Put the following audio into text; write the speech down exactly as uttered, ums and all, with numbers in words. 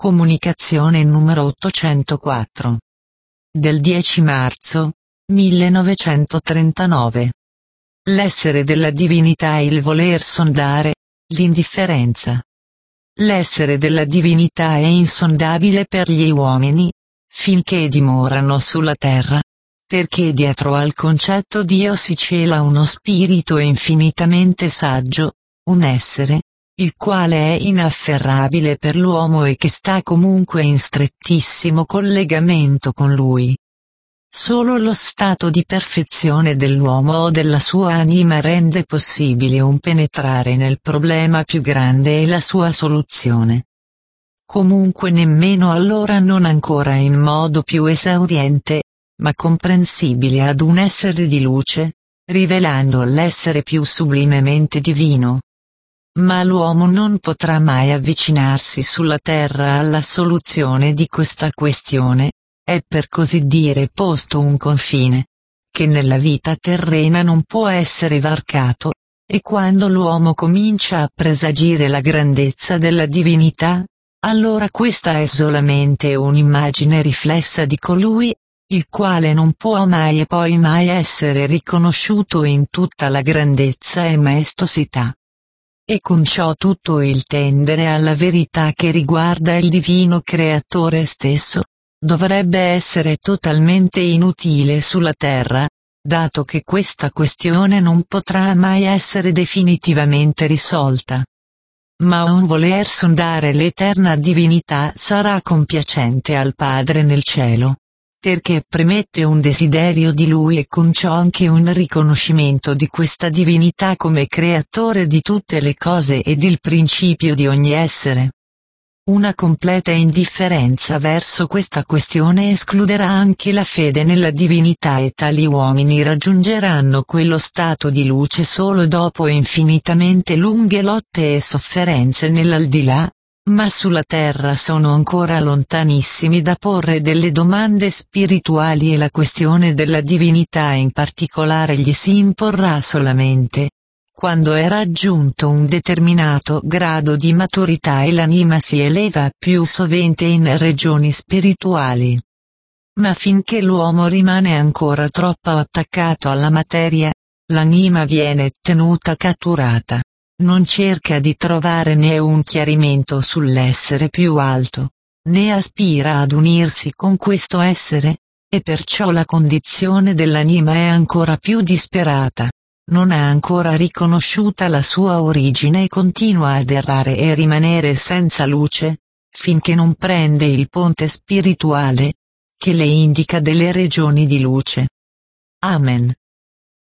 Comunicazione numero ottocentoquattro. Del dieci marzo, millenovecentotrentanove. L'essere della divinità e il voler sondare, l'indifferenza. L'essere della divinità è insondabile per gli uomini, finché dimorano sulla terra, perché dietro al concetto Dio si cela uno spirito infinitamente saggio, un essere, il quale è inafferrabile per l'uomo e che sta comunque in strettissimo collegamento con lui. Solo lo stato di perfezione dell'uomo o della sua anima rende possibile un penetrare nel problema più grande e la sua soluzione. Comunque nemmeno allora non ancora in modo più esauriente, ma comprensibile ad un essere di luce, rivelando l'essere più sublimemente divino. Ma l'uomo non potrà mai avvicinarsi sulla terra alla soluzione di questa questione, è per così dire posto un confine, che nella vita terrena non può essere varcato, e quando l'uomo comincia a presagire la grandezza della divinità, allora questa è solamente un'immagine riflessa di colui, il quale non può mai e poi mai essere riconosciuto in tutta la grandezza e maestosità. E con ciò tutto il tendere alla verità che riguarda il divino creatore stesso, dovrebbe essere totalmente inutile sulla terra, dato che questa questione non potrà mai essere definitivamente risolta. Ma un voler sondare l'eterna divinità sarà compiacente al Padre nel cielo, perché premette un desiderio di Lui e con ciò anche un riconoscimento di questa divinità come creatore di tutte le cose ed il principio di ogni essere. Una completa indifferenza verso questa questione escluderà anche la fede nella divinità e tali uomini raggiungeranno quello stato di luce solo dopo infinitamente lunghe lotte e sofferenze nell'aldilà, ma sulla terra sono ancora lontanissimi da porre delle domande spirituali e la questione della divinità in particolare gli si imporrà solamente quando è raggiunto un determinato grado di maturità e l'anima si eleva più sovente in regioni spirituali. Ma finché l'uomo rimane ancora troppo attaccato alla materia, l'anima viene tenuta catturata, non cerca di trovare né un chiarimento sull'essere più alto, né aspira ad unirsi con questo essere, e perciò la condizione dell'anima è ancora più disperata. Non ha ancora riconosciuta la sua origine e continua ad errare e rimanere senza luce, finché non prende il ponte spirituale, che le indica delle regioni di luce. Amen.